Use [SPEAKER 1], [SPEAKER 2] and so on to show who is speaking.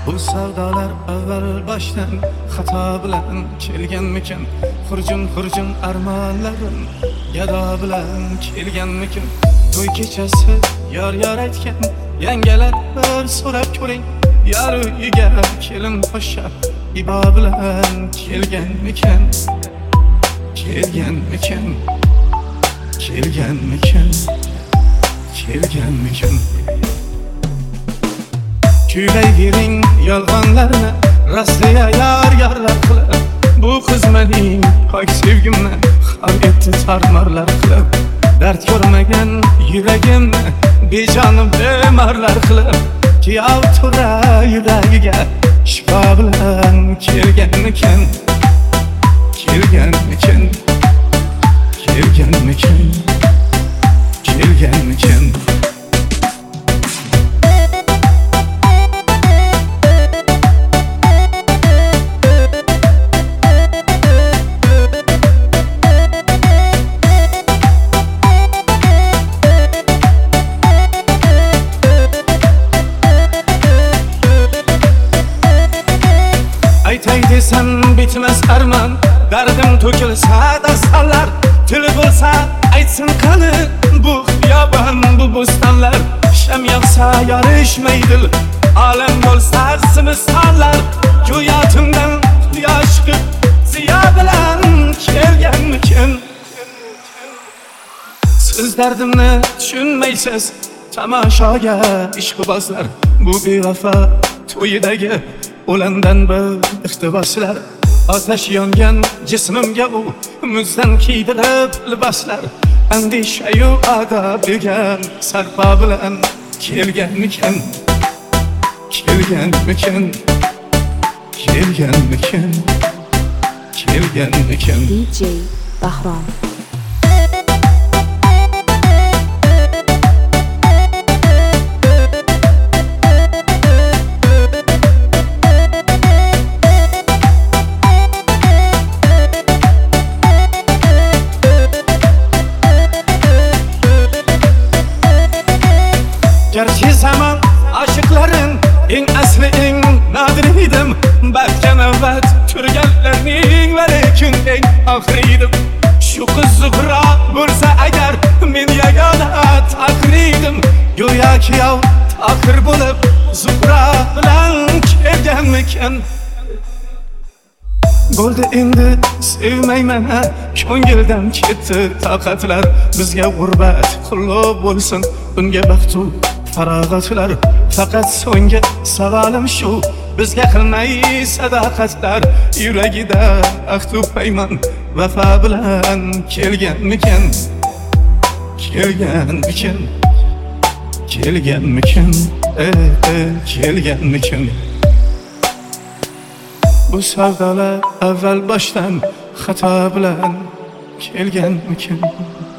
[SPEAKER 1] Bu savdolar avval boshdan xato bilan kelganmikin? Xurjun armonlarim gado bilan kelganmikin? To'y kechasi yor aytgan yangalar bir so'rab ko'ring. Yar uyiga kelin poshsha ibo bilan kelganmikin? Kelganmikin? Kelganmikin? Kelganmikin? Kuylayvering yolg'onlarni rostliya yorlar qilib. Bu qiz mening pok sevgimni xal etdi tarmarlar qilib. Dard ko'rmagan yuragimni bejonim bemarlar qilib. Kuyov tura yuragiga shifo bilan kelganmikin? Kelganmikin? Kelganmikin? Kelganmikin? Aytay desam bitmas armon, dardim to'kilsa dastanlar. Tili bo'lsa aytsin qani bu xiyobon, bu bo'stonlar. Sham yoqsa yorishmaydi, olam bo'lsa zimistonlar. Go'yotimdan quyosh chiqib ziyo bilan kelganmikin? Siz dardimni tushunmaysiz, tamoshoga ishqibozlar. Bu bevafo to'yidagi o'landan bir iqtiboslar. Otash yongan jismimga u muzdan kiydirib liboslar. Andishayu odob degan sarpo bilan kelganmikin? Kelganmikin? Kelganmikin? Kelganmikin?
[SPEAKER 2] DJ Bahrom.
[SPEAKER 1] Gerçi zaman aşıkların en asli en nadir idim. Belki nöbet türgenlerinin ve lekin en ahiriydim. Şu kız Zuhra bulsa eğer men yagona takridim. Go'yo kuyov takir bo'lib Zuhra bilan kelganmikin? Bo'ldi endi sevmayman, ko'ngildan ketdi toqatlar. Bizga g'urbat qulluq bo'lsin, unga baxtu farog'atlar. Faqat so'nggi savolim shu, bizga qilmay sadoqatlar. Yuragida ahdu paymon vafo bilan kelganmikin? Kelganmikin? Kelganmikin? Kelganmikin? Bu savdolar avval boshdan xato bilan kelganmikin?